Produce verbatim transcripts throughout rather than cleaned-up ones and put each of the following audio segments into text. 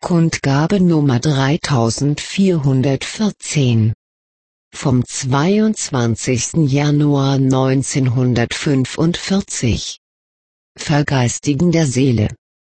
Kundgabe Nummer dreitausendvierhundertvierzehn. Vom zweiundzwanzigsten Januar neunzehnhundertfünfundvierzig. Vergeistigen der Seele.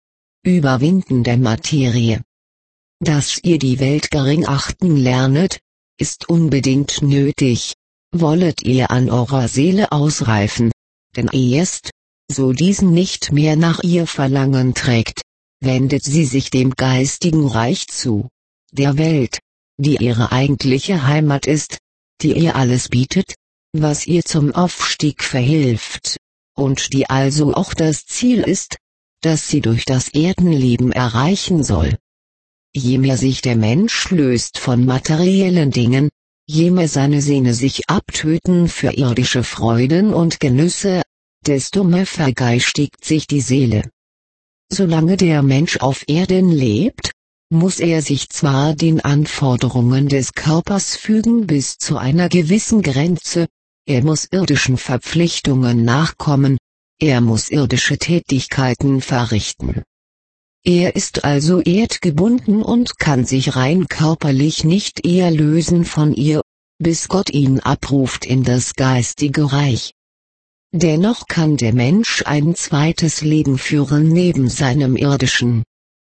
Überwinden der Materie. Dass ihr die Welt gering achten lernet, ist unbedingt nötig, wollet ihr an eurer Seele ausreifen, denn erst, so diesen nicht mehr nach ihr Verlangen trägt, wendet sie sich dem geistigen Reich zu, der Welt, die ihre eigentliche Heimat ist, die ihr alles bietet, was ihr zum Aufstieg verhilft, und die also auch das Ziel ist, das sie durch das Erdenleben erreichen soll. Je mehr sich der Mensch löst von materiellen Dingen, je mehr seine Sinne sich abtöten für irdische Freuden und Genüsse, desto mehr vergeistigt sich die Seele. Solange der Mensch auf Erden lebt, muss er sich zwar den Anforderungen des Körpers fügen bis zu einer gewissen Grenze, er muss irdischen Verpflichtungen nachkommen, er muss irdische Tätigkeiten verrichten. Er ist also erdgebunden und kann sich rein körperlich nicht eher lösen von ihr, bis Gott ihn abruft in das geistige Reich. Dennoch kann der Mensch ein zweites Leben führen neben seinem irdischen.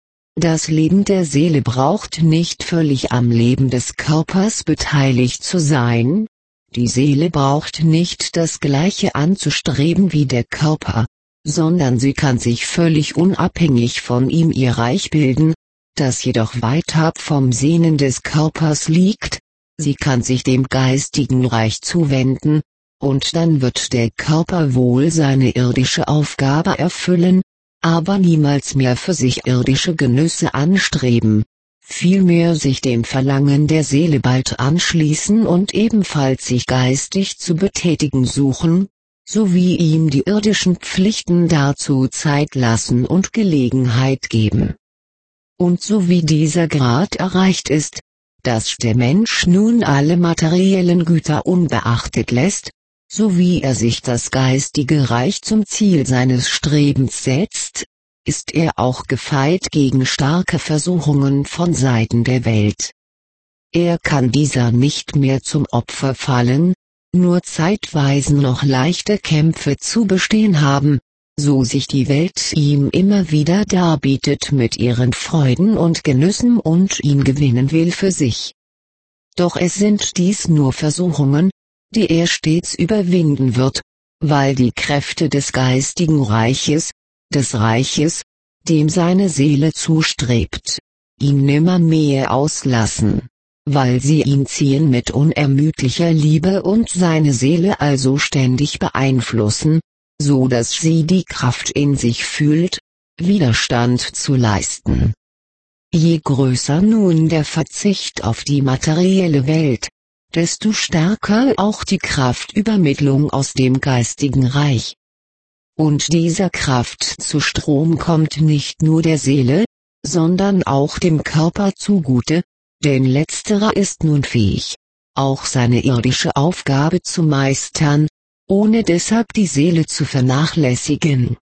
Das Leben der Seele braucht nicht völlig am Leben des Körpers beteiligt zu sein, die Seele braucht nicht das Gleiche anzustreben wie der Körper, sondern sie kann sich völlig unabhängig von ihm ihr Reich bilden, das jedoch weit ab vom Sehnen des Körpers liegt, sie kann sich dem geistigen Reich zuwenden, und dann wird der Körper wohl seine irdische Aufgabe erfüllen, aber niemals mehr für sich irdische Genüsse anstreben, vielmehr sich dem Verlangen der Seele bald anschließen und ebenfalls sich geistig zu betätigen suchen, sowie ihm die irdischen Pflichten dazu Zeit lassen und Gelegenheit geben. Und so wie dieser Grad erreicht ist, dass der Mensch nun alle materiellen Güter unbeachtet lässt, so wie er sich das geistige Reich zum Ziel seines Strebens setzt, ist er auch gefeit gegen starke Versuchungen von Seiten der Welt. Er kann dieser nicht mehr zum Opfer fallen, nur zeitweise noch leichte Kämpfe zu bestehen haben, so sich die Welt ihm immer wieder darbietet mit ihren Freuden und Genüssen und ihn gewinnen will für sich. Doch es sind dies nur Versuchungen, die er stets überwinden wird, weil die Kräfte des geistigen Reiches, des Reiches, dem seine Seele zustrebt, ihn nimmermehr auslassen, weil sie ihn ziehen mit unermüdlicher Liebe und seine Seele also ständig beeinflussen, so dass sie die Kraft in sich fühlt, Widerstand zu leisten. Je größer nun der Verzicht auf die materielle Welt, desto stärker auch die Kraftübermittlung aus dem geistigen Reich. Und dieser Kraftzustrom kommt nicht nur der Seele, sondern auch dem Körper zugute, denn letzterer ist nun fähig, auch seine irdische Aufgabe zu meistern, ohne deshalb die Seele zu vernachlässigen.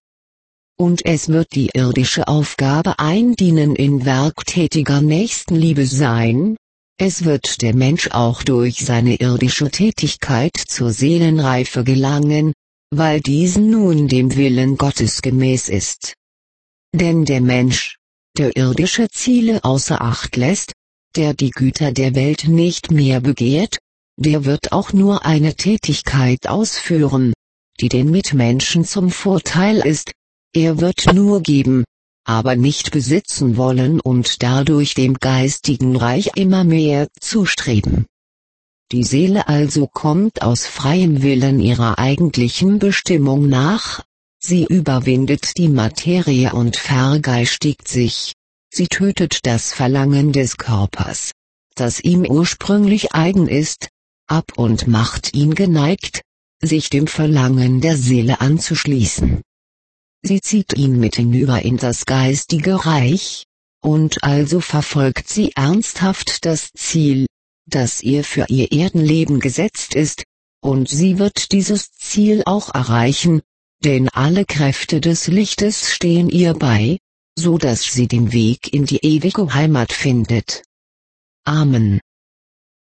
Und es wird die irdische Aufgabe ein Dienen in werktätiger Nächstenliebe sein, es wird der Mensch auch durch seine irdische Tätigkeit zur Seelenreife gelangen, weil diesen nun dem Willen Gottes gemäß ist. Denn der Mensch, der irdische Ziele außer Acht lässt, der die Güter der Welt nicht mehr begehrt, der wird auch nur eine Tätigkeit ausführen, die den Mitmenschen zum Vorteil ist, er wird nur geben, aber nicht besitzen wollen und dadurch dem geistigen Reich immer mehr zustreben. Die Seele also kommt aus freiem Willen ihrer eigentlichen Bestimmung nach, sie überwindet die Materie und vergeistigt sich, sie tötet das Verlangen des Körpers, das ihm ursprünglich eigen ist, ab und macht ihn geneigt, sich dem Verlangen der Seele anzuschließen. Sie zieht ihn mit hinüber in das geistige Reich, und also verfolgt sie ernsthaft das Ziel, das ihr für ihr Erdenleben gesetzt ist, und sie wird dieses Ziel auch erreichen, denn alle Kräfte des Lichtes stehen ihr bei, so dass sie den Weg in die ewige Heimat findet. Amen.